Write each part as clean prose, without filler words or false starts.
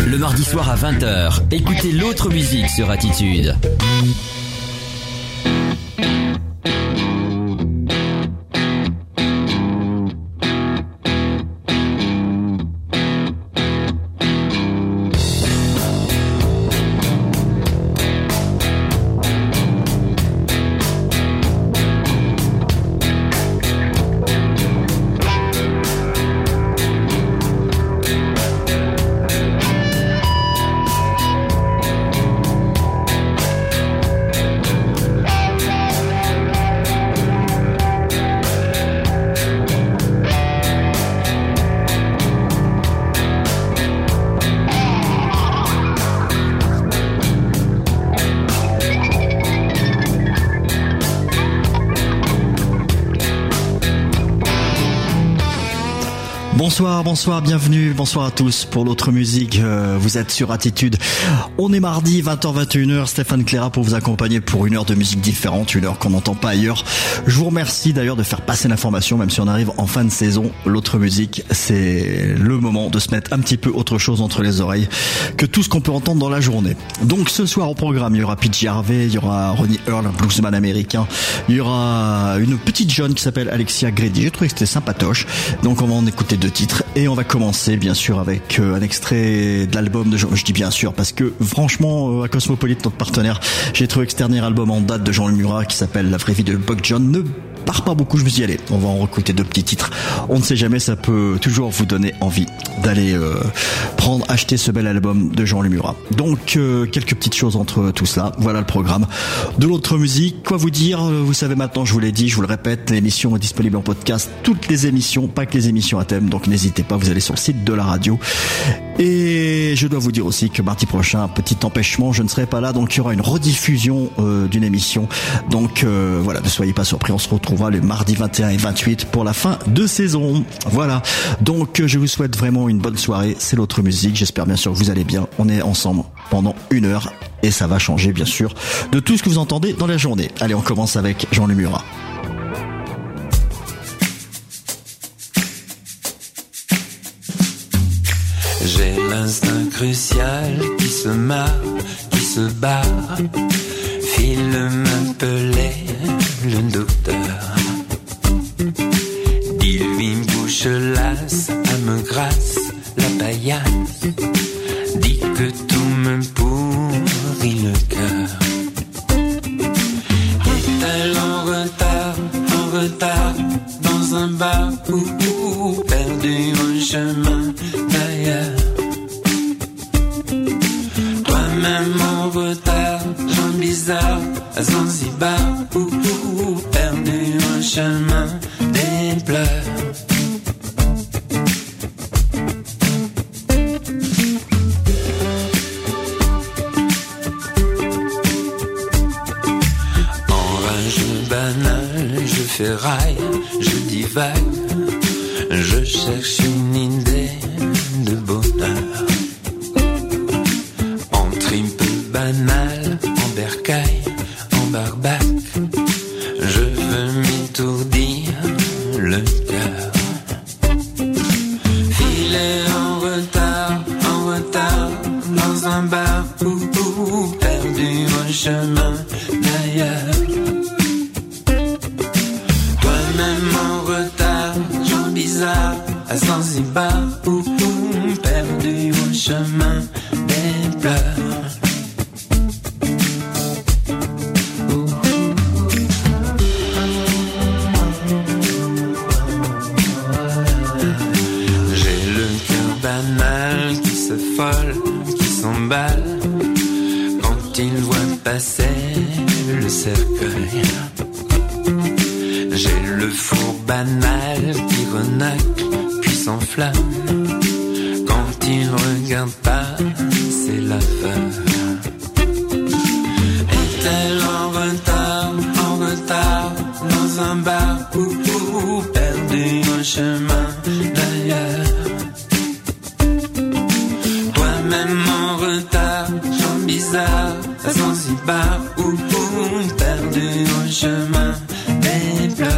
Le mardi soir à 20h, écoutez l'autre musique sur Attitude. Bonsoir, bienvenue, bonsoir à tous pour l'autre musique, vous êtes sur Attitude. On est mardi, 20h-21h, Stéphane Cléra pour vous accompagner pour une heure de musique différente, une heure qu'on n'entend pas ailleurs. Je vous remercie d'ailleurs de faire passer l'information, même si on arrive en fin de saison. L'autre musique, c'est le moment de se mettre un petit peu autre chose entre les oreilles que tout ce qu'on peut entendre dans la journée. Donc ce soir au programme, il y aura PJ Harvey, il y aura Ronnie Earl, un bluesman américain, il y aura une petite jeune qui s'appelle Alexia Grady, j'ai trouvé que c'était sympatoche, donc on va en écouter 2 titres. Et on va commencer bien sûr avec un extrait de l'album de Jean, je dis bien sûr parce que franchement à Cosmopolite, notre partenaire, j'ai trouvé que ce dernier album en date de Jean Murat qui s'appelle La vraie vie de Buck John ne part pas beaucoup, je me suis dit allez, on va en recouter 2 petits titres, on ne sait jamais, ça peut toujours vous donner envie d'aller acheter ce bel album de Jean Murat. Donc quelques petites choses entre tout cela, voilà le programme de l'autre musique. Quoi vous dire, vous savez maintenant, je vous l'ai dit, je vous le répète, l'émission est disponible en podcast, toutes les émissions, pas que les émissions à thème, donc n'hésitez pas, vous allez sur le site de la radio. Et je dois vous dire aussi que mardi prochain, petit empêchement, je ne serai pas là, donc il y aura une rediffusion d'une émission, donc voilà, ne soyez pas surpris, on se retrouvera les mardis 21 et 28 pour la fin de saison. Voilà, donc je vous souhaite vraiment une bonne soirée, c'est l'autre musique, j'espère bien sûr que vous allez bien, on est ensemble pendant 1 heure et ça va changer bien sûr de tout ce que vous entendez dans la journée. Allez, on commence avec Jean Murat. J'ai l'instinct crucial qui se marre, qui se barre. Phil m'appelait le docteur. Il lui bouche lasse, elle me grasse la paillasse. Dit que tout me pourrit le cœur. Est-elle en retard, dans un bar ou perdu en chemin d'ailleurs? Toi-même en retard, gens bizarres, à Zanzibar ou perdu en chemin des pleurs. Je ferraille, je divague, je cherche une idée de bonheur. En trip banal, en bercaille, en barbac, je veux m'étourdir le cœur. Filer en retard, dans un bar ou perdu en chemin d'ailleurs. Même en retard, gens bizarres, à Zanzibar ou perdu au chemin des pleurs. J'ai le cœur banal qui s'affole, qui s'emballe quand il voit passer le cercueil. J'ai le four banal qui renacle, puis s'enflamme quand il regarde passer la veuve. Est-elle en retard, dans un bar ou perdu en chemin d'ailleurs? Toi-même en retard, gens bizarres, à Zanzibar ou perdu en chemin des pleurs.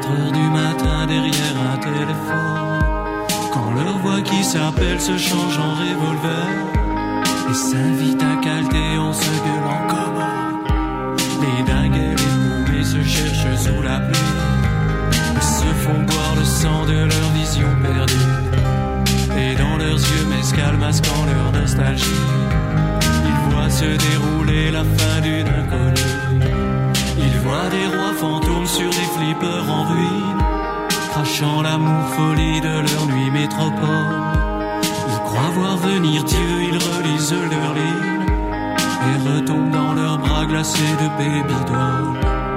4h du matin derrière un téléphone, quand leur voix qui s'appelle se change en revolver et s'invite à calter en se gueulant comme les dingues et les poupées se cherchent sous la pluie et se font boire le sang de leur vision perdue. Et dans leurs yeux mescal masquant leur nostalgie, ils voient se dérouler la fin d'une inconnue. Ils voient des rois fantômes sur des flippers en ruine, crachant l'amour folie de leur nuit métropole. Ils croient voir venir Dieu, ils relisent leurs lignes et retombent dans leurs bras glacés de baby-doll.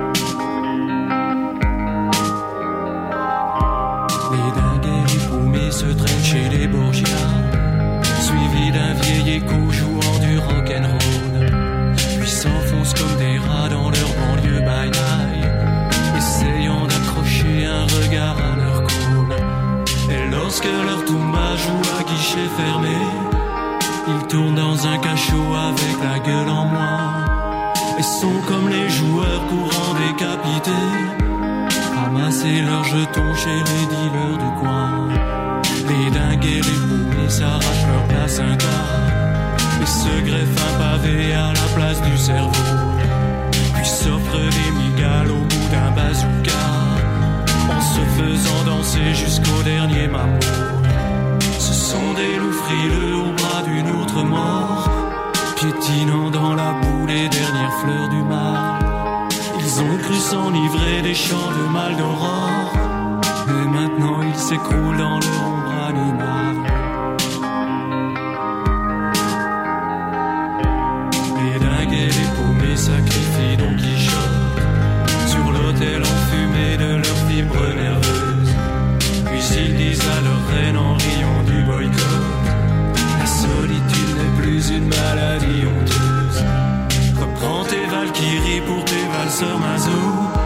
Les dingues et les poumées se traînent chez les Borgia, suivis d'un vieil écho jouant du rock'n'roll, puis s'enfoncent comme des rats dans leur banlieue by-night, essayant d'accrocher un regard à leur col. Et lorsque leur Toumba joue à guichet fermé, ils tournent dans un cachot avec la gueule en moins et sont comme les joueurs courants décapités, ramasser leurs jetons chez les dealers du coin. Les dingues et les poupées s'arrachent leur placenta et se greffent un pavé à la place du cerveau, puis s'offrent des migales au bout d'un bazooka, en se faisant danser jusqu'au dernier mammouth. Ce sont des loups frileux au bras d'une autre mort, piétinant dans la boue les dernières fleurs du mal. Ils ont cru s'enivrer des chants de mal d'aurore, et maintenant ils s'écroulent dans leur ombre animale. Les dingues et les paumés sacrifient Don Quichotte sur l'autel enfumé de leurs fibres nerveuses. Puis ils disent à leur reine en riant du boycott: la solitude n'est plus une maladie honteuse. Reprends tes valkyries pour tes valseurs maso.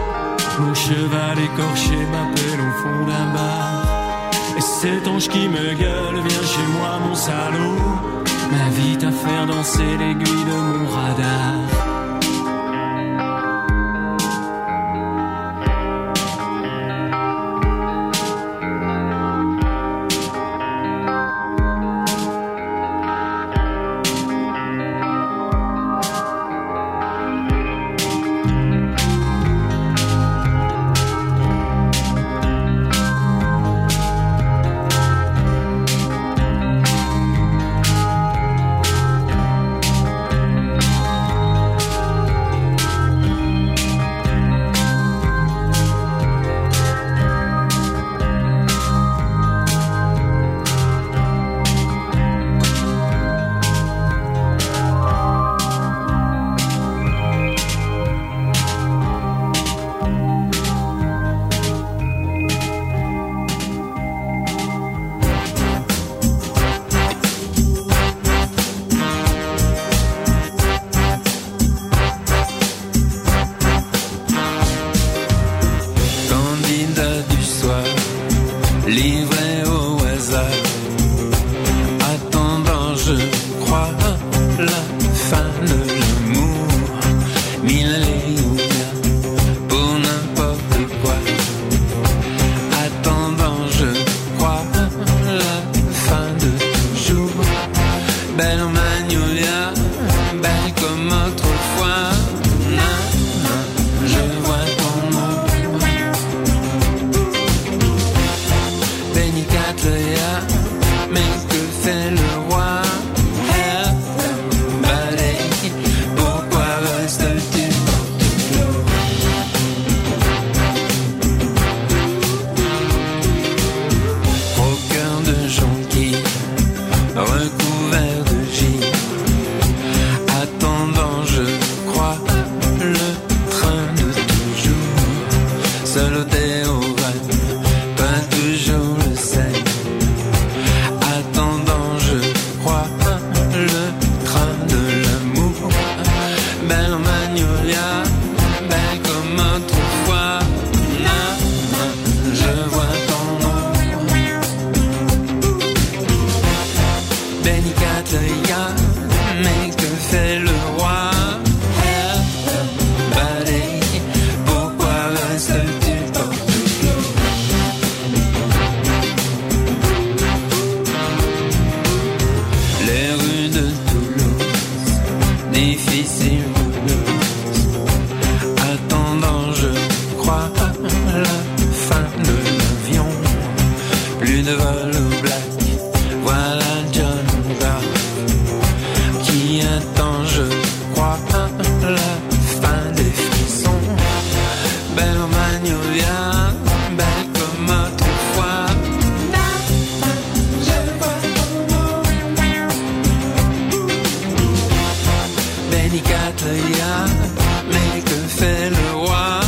Mon cheval écorché m'appelle au fond d'un bar, et cet ange qui me gueule: viens chez moi mon salaud, m'invite à faire danser l'aiguille de mon radar. Pourquoi reste-tu de vol au black. Voilà John Garth qui attend, je crois, la fin des frissons. Belle au magnolia, belle comme autrefois. Benny Catleya, mais que fait le roi?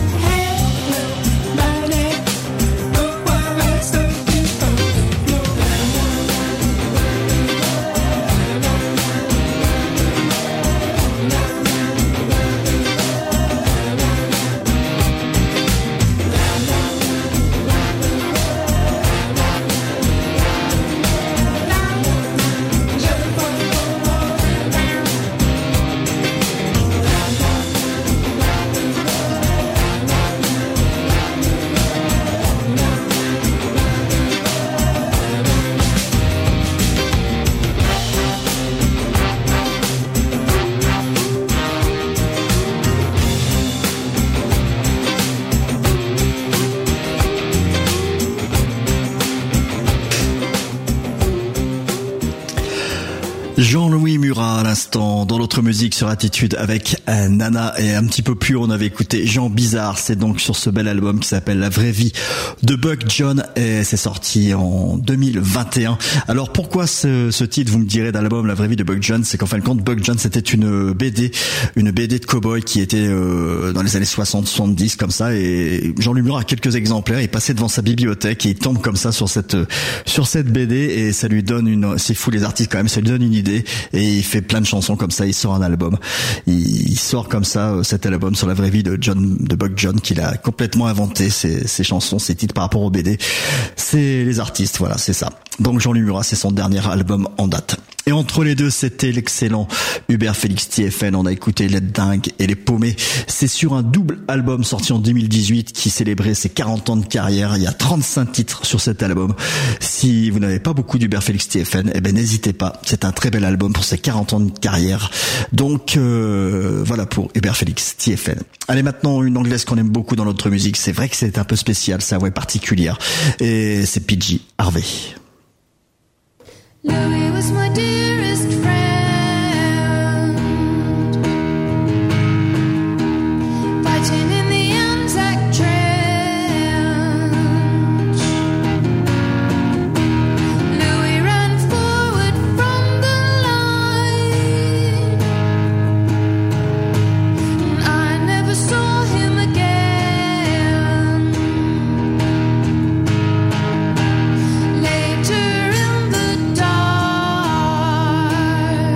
Jean-Louis Murat à l'instant dans l'autre musique sur Attitude avec Nana, et un petit peu plus on avait écouté Jean Bizarre. C'est donc sur ce bel album qui s'appelle La vraie vie de Buck John, et c'est sorti en 2021. Alors pourquoi ce titre, vous me direz, d'album La vraie vie de Buck John? C'est qu'en fin de compte Buck John c'était une BD de cow-boy qui était dans les années 60-70 comme ça, et Jean-Louis Murat a quelques exemplaires, il passait devant sa bibliothèque et il tombe comme ça sur cette BD, et ça lui donne c'est fou les artistes quand même, ça lui donne une idée et il fait plein de chansons comme ça, il sort un album, il sort comme ça cet album sur la vraie vie de Buck John, qu'il a complètement inventé ses chansons, ses titres par rapport au BD. C'est les artistes, voilà, c'est ça. Donc Jean-Louis Murat, c'est son dernier album en date. Et entre les deux, c'était l'excellent Hubert Félix TFN. On a écouté Les Dingues et Les Paumés. C'est sur un double album sorti en 2018 qui célébrait ses 40 ans de carrière. Il y a 35 titres sur cet album. Si vous n'avez pas beaucoup d'Hubert Félix TFN, n'hésitez pas. C'est un très bel album pour ses 40 ans de carrière. Donc voilà pour Hubert Félix TFN. Allez, maintenant une anglaise qu'on aime beaucoup dans notre musique. C'est vrai que c'est un peu spécial, sa voix est particulière. Et c'est PG Harvey. Louis was my dearest friend, fighting in the Anzac trench. Louis ran forward from the line, and I never saw him again. Later in the dark,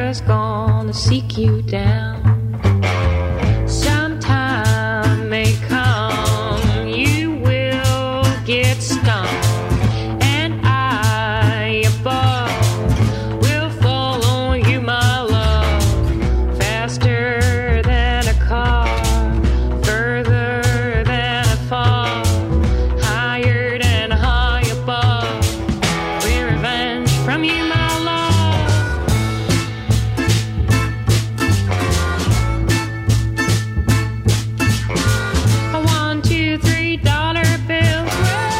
just gonna seek you down. Sometime may come, you will get stung, and I above will follow you, my love, faster than a car, further than a far, higher than high above. We're revenge from you, my love. 1, 2, $3 bills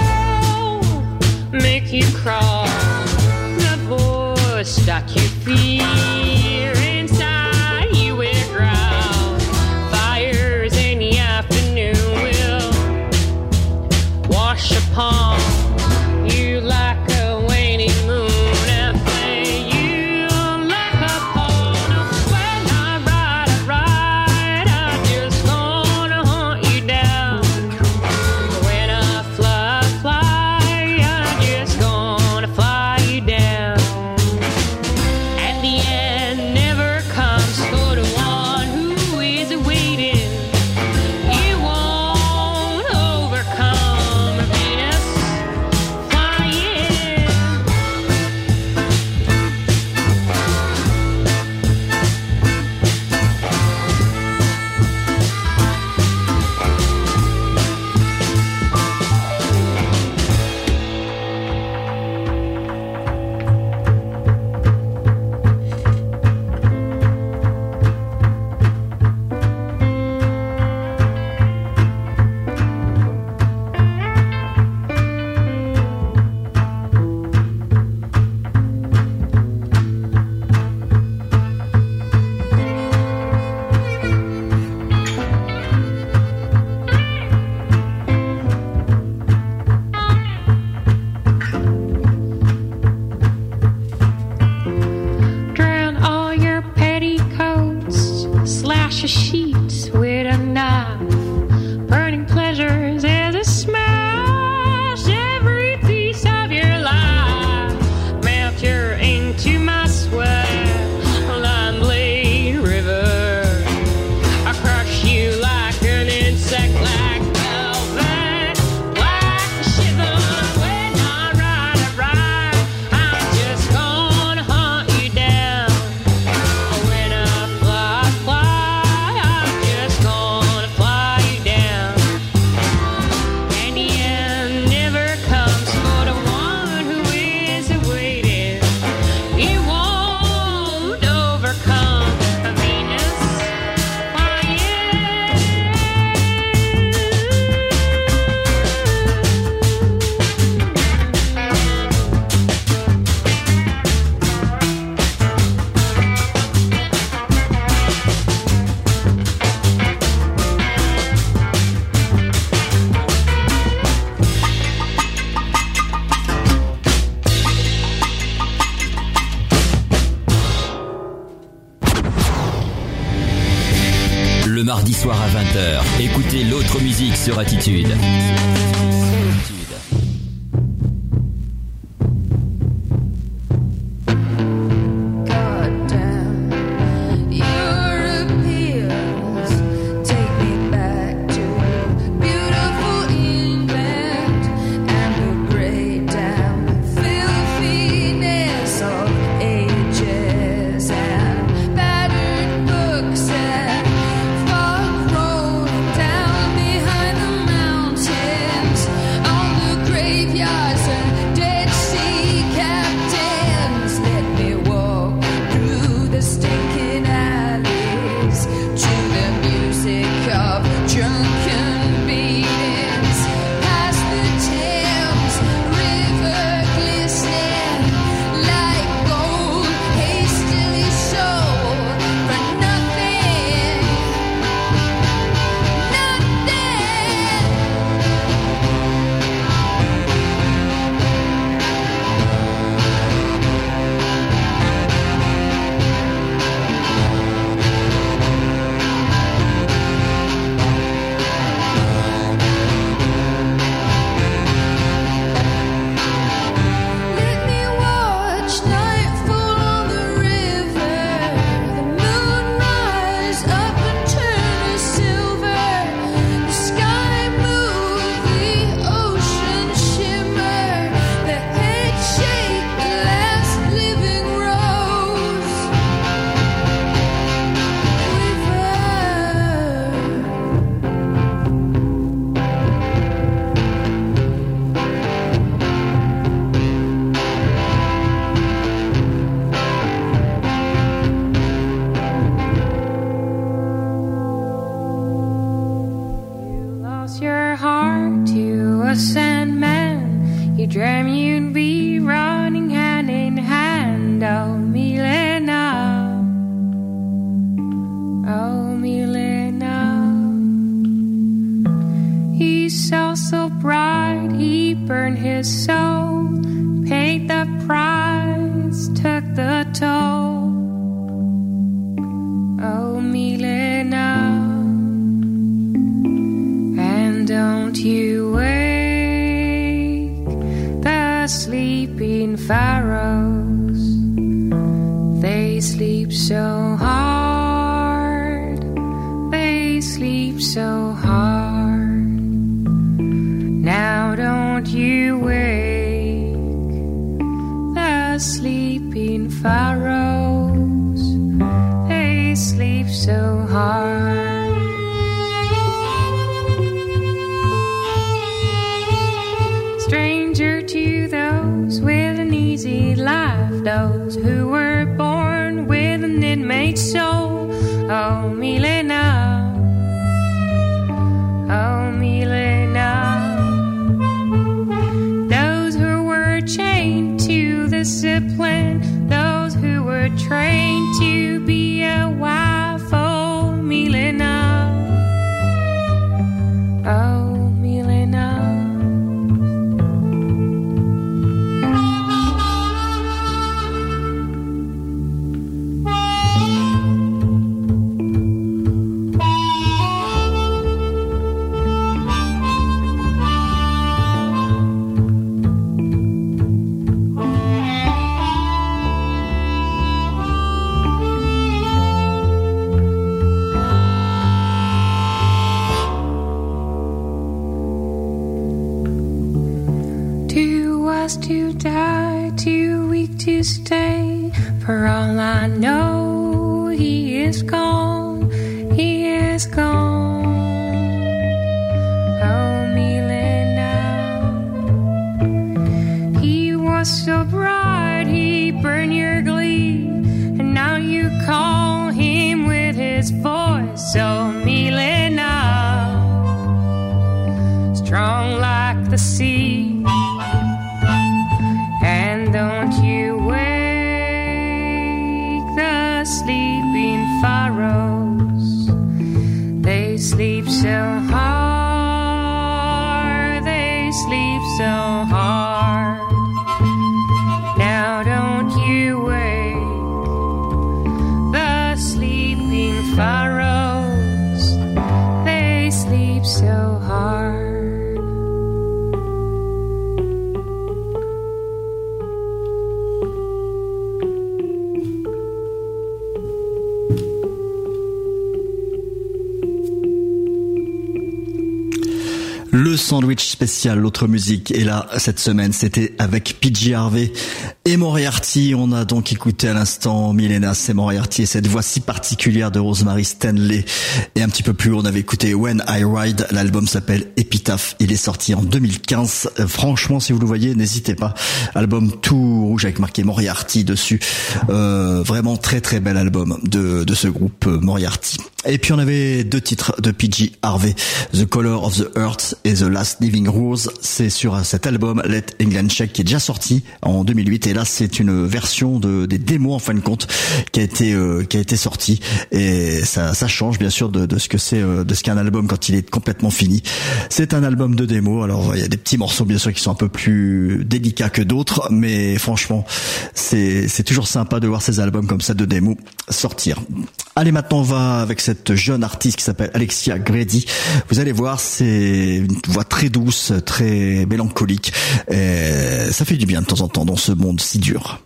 will make you crawl. The voice that you fear inside you will growl. Fires in the afternoon will wash upon you like a waning moon and play you like a pawn. When I ride, I just gonna hunt you down. When I fly, I just gonna fly you down. And the end never comes for the one who is waiting. You won't overcome Venus flying. Drown all your petticoats, slash your sheets with a knife. Burning pleasures as a smash every piece of your life. Melt your into my sweat, Lime Blade River. I crush you like an insect, like velvet, like a shiver. When I ride, I'm just gonna hunt you down. When I fly, I'm just gonna fly you down. And the end never comes for the one who is waiting. You won't overcome Venus flying. Le mardi soir à 20h, écoutez l'autre musique sur Attitude. Goddamn, Europeans take me back to beautiful England and the great damn filthiness of ages and battered books and fog rolling down behind the mountains. All the great Oh, Milena. He saw so bright, he burned his soul, paid the price, took the toll. Oh, Milena. And don't you wake the sleeping pharaohs. They sleep so hard, they sleep so hard. Now don't you wake the sleeping pharaohs. They sleep so hard. Stranger to those with an easy life, those who were born with an inmate soul. Oh, Milena. Oh, Milena. Those who were chained to discipline, those who were trained to be a wife. Oh, Milena. Oh, Milena. To die, too weak to stay. For all I know, he is gone, he is gone. Oh, Milena. He was so bright, he burned your glee, and now you call him with his voice. Oh, Milena. Strong like the sea. Don't you wake the sleeping pharaohs. They sleep so hard, they sleep so hard. Now don't you wake the sleeping pharaohs. They sleep so hard. Le sandwich spécial, l'autre musique. Et là, cette semaine, c'était avec PJ Harvey et Moriarty. On a donc écouté à l'instant Milena, c'est Moriarty et cette voix si particulière de Rosemary Stanley. Et un petit peu plus haut, on avait écouté When I Ride. L'album s'appelle Epitaph. Il est sorti en 2015. Franchement, si vous le voyez, n'hésitez pas. Album tout rouge avec marqué Moriarty dessus. Vraiment très très bel album de ce groupe Moriarty. Et puis on avait deux titres de PJ Harvey, The Color of the Earth et The Last Living Rose. C'est sur cet album Let England Shake qui est déjà sorti en 2008. Et là, c'est une version des démos en fin de compte qui a été sortie. Et ça change bien sûr de ce que c'est, de ce qu'est un album quand il est complètement fini. C'est un album de démos. Alors il y a des petits morceaux bien sûr qui sont un peu plus délicats que d'autres, mais franchement, c'est toujours sympa de voir ces albums comme ça de démos sortir. Allez, maintenant on va avec cette jeune artiste qui s'appelle Alexia Grady. Vous allez voir, c'est une voix très douce, très mélancolique. Et ça fait du bien de temps en temps dans ce monde si dur.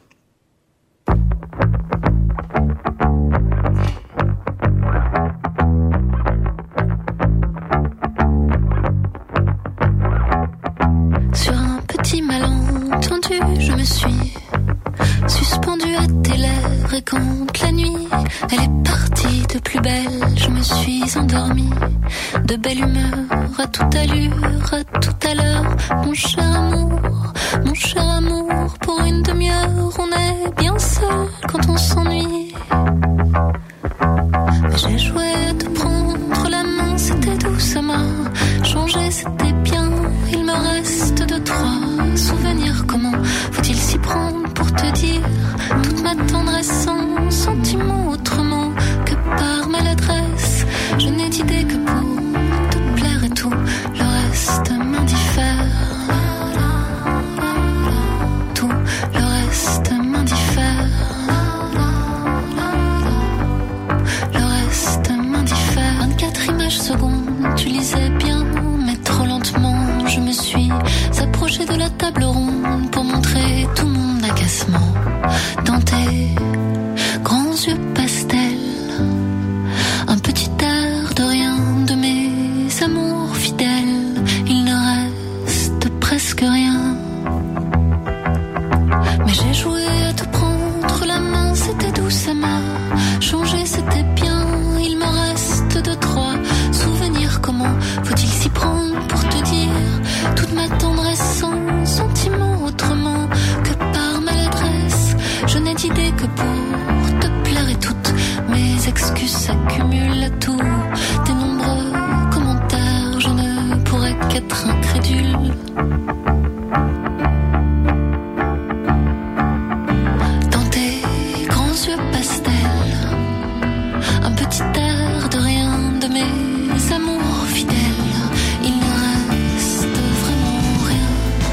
Sur un petit malentendu, je me suis suspendue à tes lèvres et quand la nuit, elle est partie de plus belle, je me suis endormie de belle humeur, à toute allure, à tout à l'heure. Mon cher amour, pour une demi-heure, on est bien seul quand on s'ennuie. J'ai joué à te prendre la main, c'était doux, ça m'a changé, c'était bien. Il me reste 2-3 souvenirs, comment faut-il s'y prendre pour te dire toute ma tendresse sans sentiment autrement que par maladresse. vécu s'accumule à tout. Des nombreux commentaires, je ne pourrais qu'être incrédule. Dans tes grands yeux pastels, un petit air de rien de mes amours fidèles. Il ne reste vraiment rien.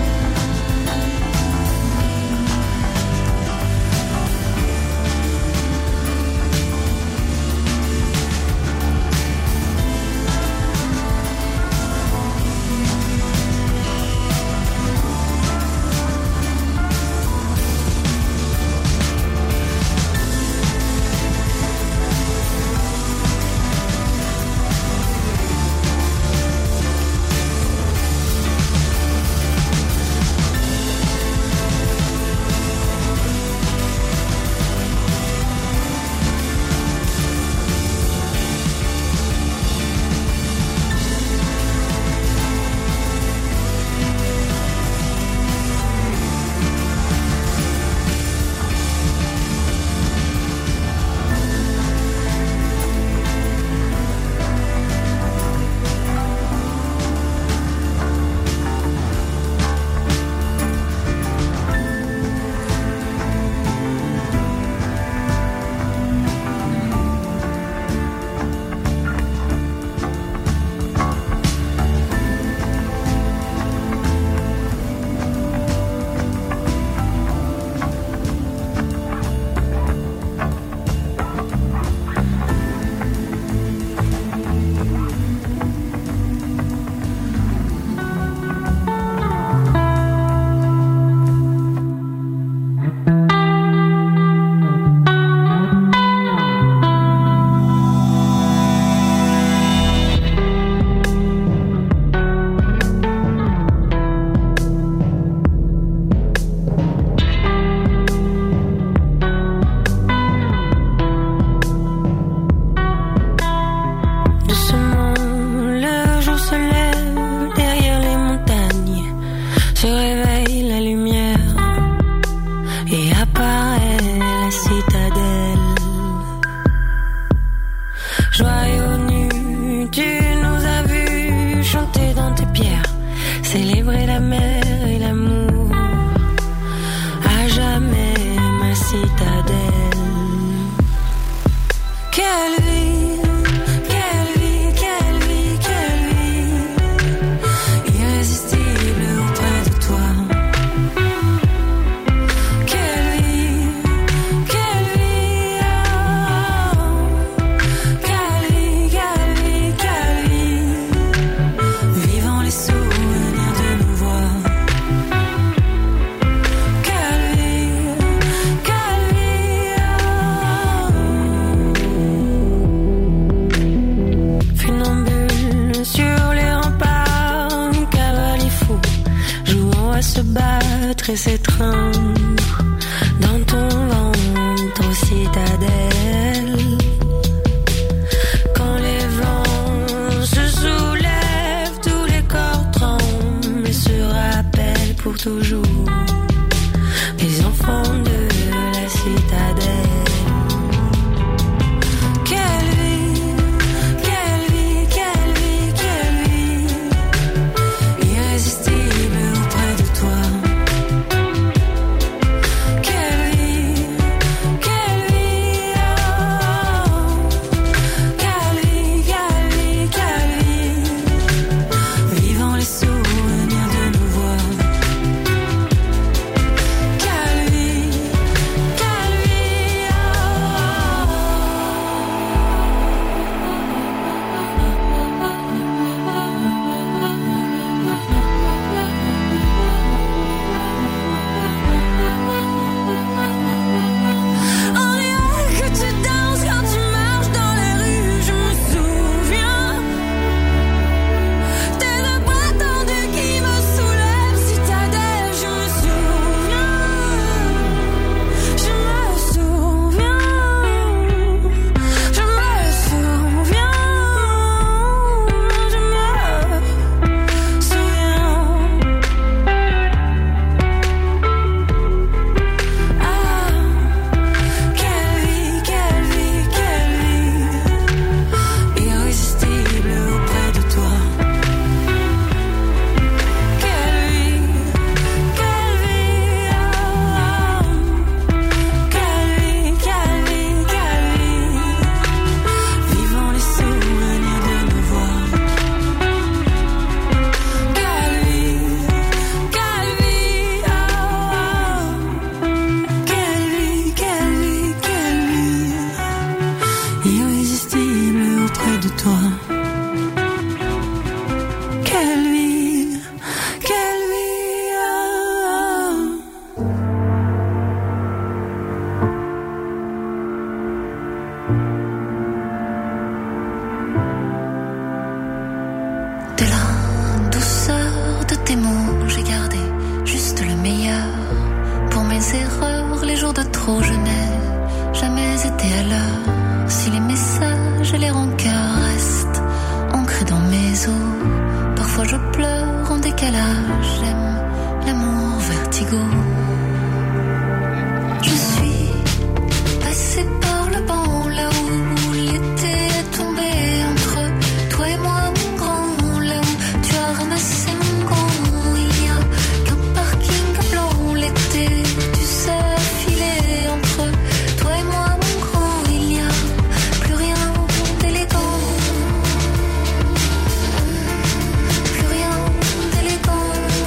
Célébrer la mer et l'amour, à jamais ma citadelle. Quelle vie, quelle vie, quelle vie, quelle vie, irrésistible auprès de toi. Quelle vie, oh, quelle vie, quelle vie, quelle vie, vivant les souvenirs. Se battre et s'étreindre dans ton ventre citadelle. Quand les vents se soulèvent, tous les corps tremblent et se rappellent pour toujours les enfants de la citadelle. Irrésistible auprès de toi. de toi. Quelle vie, quelle vie, De la douceur de tes mots, j'ai gardé juste le meilleur. Pour mes erreurs, les jours de trop, je n'ai jamais été à l'heure. Si les messages et les rancœurs restent ancrés dans mes os, parfois je pleure en décalage. J'aime l'amour vertigo. Je suis passée par le banc là où l'été est tombé entre toi et moi, mon grand. Là où tu as ramassé mon gant. Il n'y a qu'un parking blanc l'été. Tu sais filer entre toi et moi, mon grand. Il n'y a plus rien d'élégant. Plus rien d'élégant.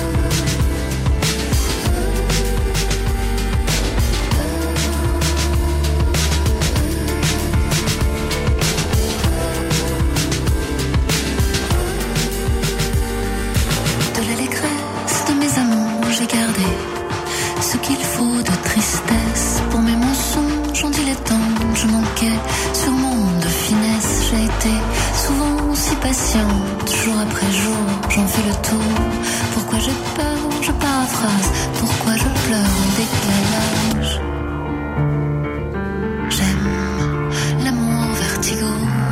De l'allégresse de mes amours, j'ai gardé ce qu'il faut de tristesse. Pour mes mensonges, en dilettante, je manquais sûrement de finesse. J'ai été souvent si patiente, jour après jour, j'en fais le tour. Pourquoi j'ai peur, je paraphrase. Pourquoi je pleure en décalage. J'aime l'amour vertigo.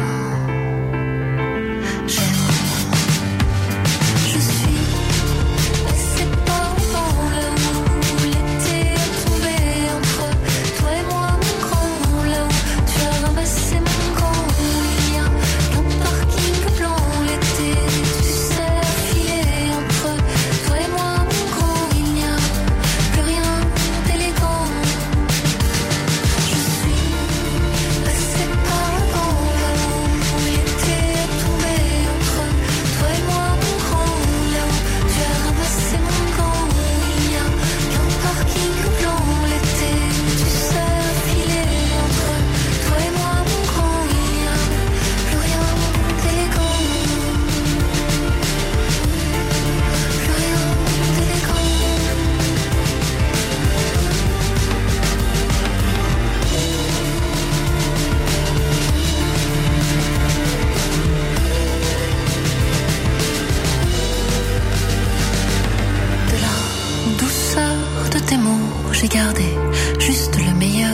J'aime. Je suis passée par le banc là où l'été est tombé entre toi et moi, mon grand. Là où tu as ramassé mon gant. Il n'y a qu'un parking blanc l'été. Tu sais filer entre toi et moi, mon grand. Il n'y a plus rien d'élégant. Je suis passée par le banc là où l'été est tombé entre toi et moi, mon grand. Là où tu as ramassé mon gant. Il n'y a qu'un parking blanc l'été. Tu sais filer entre toi et moi, mon grand. Il n'y a plus rien d'élégant. Plus rien d'élégant. De la douceur de tes mots, j'ai gardé juste le meilleur.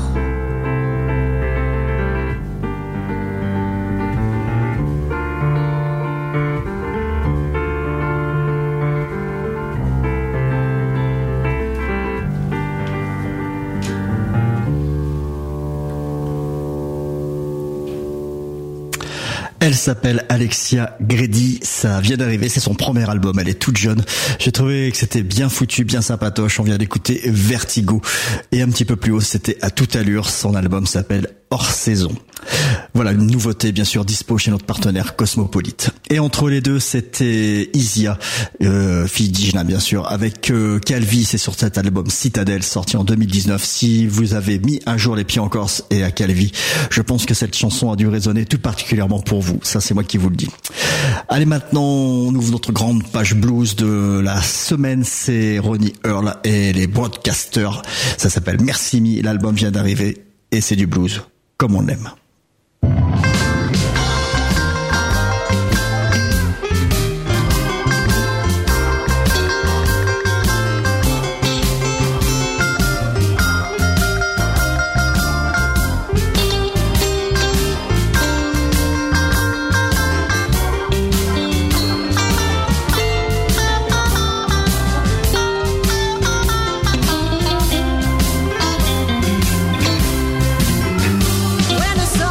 Elle s'appelle Alexia Grady, ça vient d'arriver, c'est son premier album, elle est toute jeune. J'ai trouvé que c'était bien foutu, bien sympatoche, on vient d'écouter Vertigo. Et un petit peu plus haut, c'était À toute allure, son album s'appelle Hors saison. Voilà, une nouveauté bien sûr dispo chez notre partenaire Cosmopolite. Et entre les deux, c'était Isia, fille d'Ijna bien sûr, avec Calvi, c'est sur cet album Citadelle, sorti en 2019. Si vous avez mis un jour les pieds en Corse et à Calvi, je pense que cette chanson a dû résonner tout particulièrement pour vous. Ça, c'est moi qui vous le dis. Allez, maintenant, on ouvre notre grande page blues de la semaine. C'est Ronnie Earl et les Broadcasters. Ça s'appelle Merci Me. L'album vient d'arriver et c'est du blues comme on l'aime. When the sun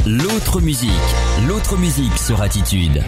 L'autre musique sur Attitude.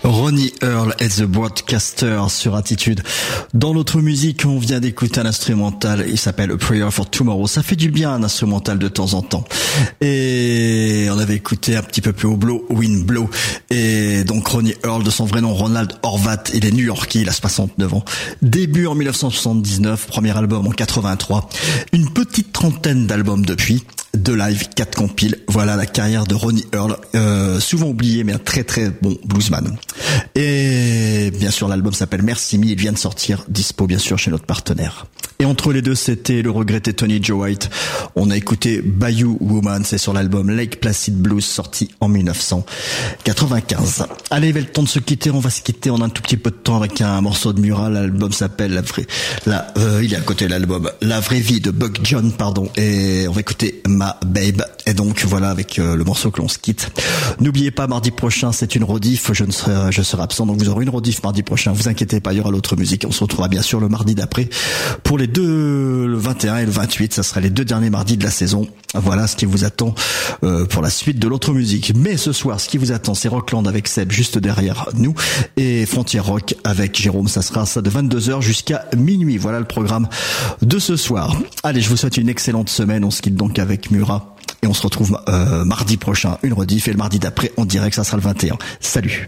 Ronnie Earl et The Broadcaster sur Attitude. Dans notre musique, on vient d'écouter un instrumental, il s'appelle A Prayer for Tomorrow. Ça fait du bien un instrumental de temps en temps. Et on avait écouté un petit peu plus haut Blow, Wind Blow. Et donc Ronnie Earl, de son vrai nom Ronald Horvat, il est new-yorkais, il a 69 ans. Début en 1979, premier album en 83. Une petite trentaine d'albums depuis. 2 live, 4 compiles. Voilà la carrière de Ronnie Earl, souvent oublié mais un très très bon bluesman. Et bien sûr l'album s'appelle Merci Me, il vient de sortir, dispo bien sûr chez notre partenaire. Et entre les deux, c'était le regretté Tony Joe White. On a écouté Bayou Woman, c'est sur l'album Lake Placid Blues, sorti en 1995. Allez, il est le temps de se quitter, on va se quitter en un tout petit peu de temps avec un morceau de Murat. L'album s'appelle il est à côté de l'album La Vraie Vie de Buck John, et on va écouter Ma Babe. Et donc voilà, avec le morceau que l'on se quitte. N'oubliez pas, mardi prochain, c'est une rediff, je serai absent, donc vous aurez une rediff mardi prochain, vous inquiétez pas, il y aura l'autre musique. On se retrouvera bien sûr le mardi d'après pour les deux, le 21 et le 28, ça sera les 2 derniers mardis de la saison. Voilà ce qui vous attend pour la suite de l'autre musique. Mais ce soir, ce qui vous attend, c'est Rockland avec Seb juste derrière nous et Frontier Rock avec Jérôme. Ça sera ça de 22h jusqu'à minuit. Voilà le programme de ce soir. Allez, je vous souhaite une excellente semaine. On se quitte donc avec Murat et on se retrouve mardi prochain, une rediff, et le mardi d'après en direct, ça sera le 21. Salut.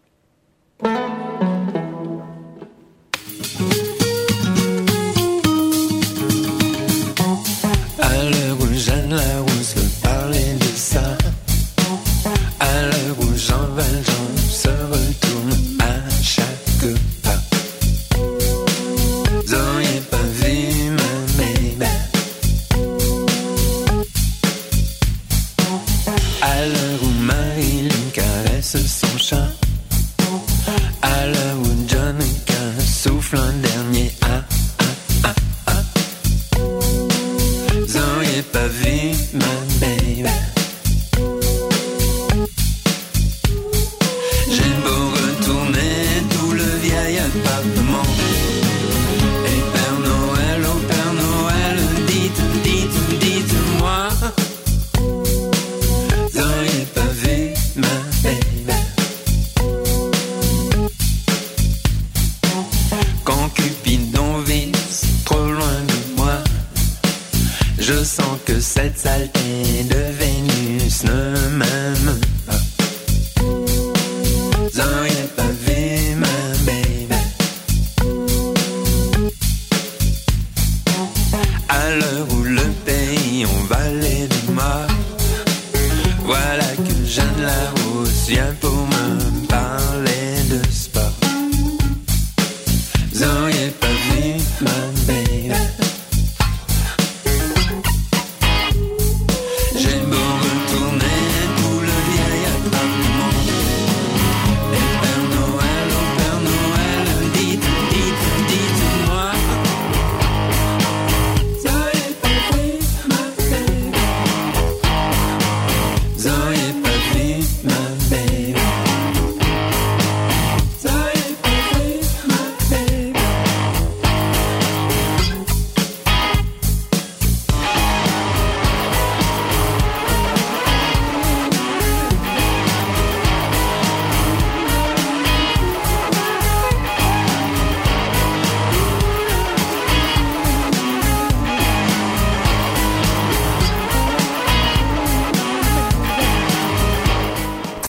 Son chat, à l'heure où John King souffle un dernier vous auriez pas vu ma baby. J'ai beau retourner tout le vieil appartement, et Père Noël, oh Père Noël, dites-moi, vous auriez pas vu ma baby. Je sens que cette saleté de Vénus ne m'aime pas. Vous auriez pas vu ma baby. À l'heure où le pays envalé de mort, voilà que Jeanne Larousse vient pour me parler de sport. Vous auriez pas vu ma baby. My